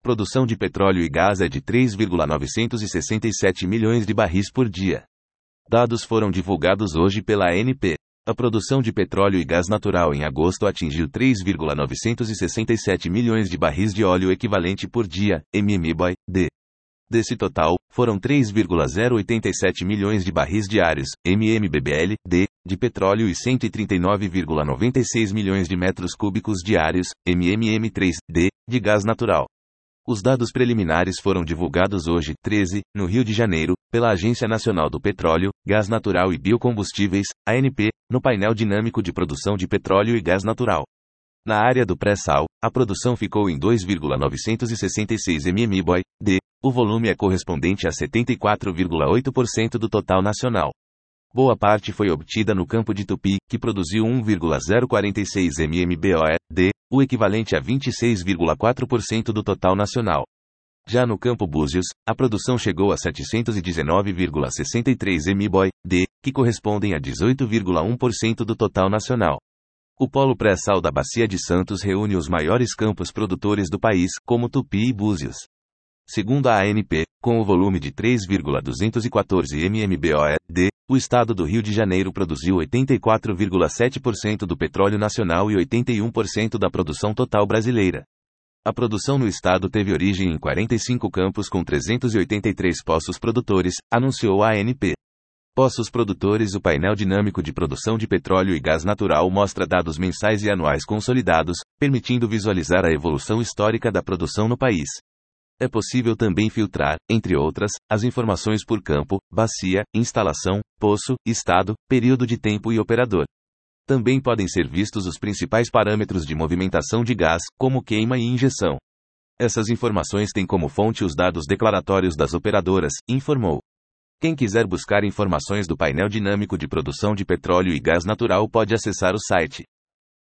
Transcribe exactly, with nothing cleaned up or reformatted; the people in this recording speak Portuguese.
Produção de petróleo e gás é de três vírgula novecentos e sessenta e sete milhões de barris por dia. Dados foram divulgados hoje pela A N P. A produção de petróleo e gás natural em agosto atingiu três vírgula novecentos e sessenta e sete milhões de barris de óleo equivalente por dia, M M B O I-D. Desse total, foram três vírgula zero oitenta e sete milhões de barris diários, M M B B L-D, de petróleo e cento e trinta e nove vírgula noventa e seis milhões de metros cúbicos diários, M M M três D, de gás natural. Os dados preliminares foram divulgados hoje, treze, no Rio de Janeiro, pela Agência Nacional do Petróleo, Gás Natural e Biocombustíveis, A N P, no painel dinâmico de produção de petróleo e gás natural. Na área do pré-sal, a produção ficou em dois vírgula novecentos e sessenta e seis M M B O I-D, o volume é correspondente a setenta e quatro vírgula oito por cento do total nacional. Boa parte foi obtida no campo de Tupi, que produziu um vírgula zero quarenta e seis M M B O I-D, o equivalente a vinte e seis vírgula quatro por cento do total nacional. Já no campo Búzios, a produção chegou a setecentos e dezenove vírgula sessenta e três M M B O I-D, que correspondem a dezoito vírgula um por cento do total nacional. O polo pré-sal da Bacia de Santos reúne os maiores campos produtores do país, como Tupi e Búzios. Segundo a A N P, com o volume de três vírgula duzentos e quatorze M M B O I-D, o estado do Rio de Janeiro produziu oitenta e quatro vírgula sete por cento do petróleo nacional e oitenta e um por cento da produção total brasileira. A produção no estado teve origem em quarenta e cinco campos com trezentos e oitenta e três poços produtores, anunciou a A N P. Poços produtores. O painel dinâmico de produção de petróleo e gás natural mostra dados mensais e anuais consolidados, permitindo visualizar a evolução histórica da produção no país. É possível também filtrar, entre outras, as informações por campo, bacia, instalação, poço, estado, período de tempo e operador. Também podem ser vistos os principais parâmetros de movimentação de gás, como queima e injeção. Essas informações têm como fonte os dados declaratórios das operadoras, informou. Quem quiser buscar informações do painel dinâmico de produção de petróleo e gás natural pode acessar o site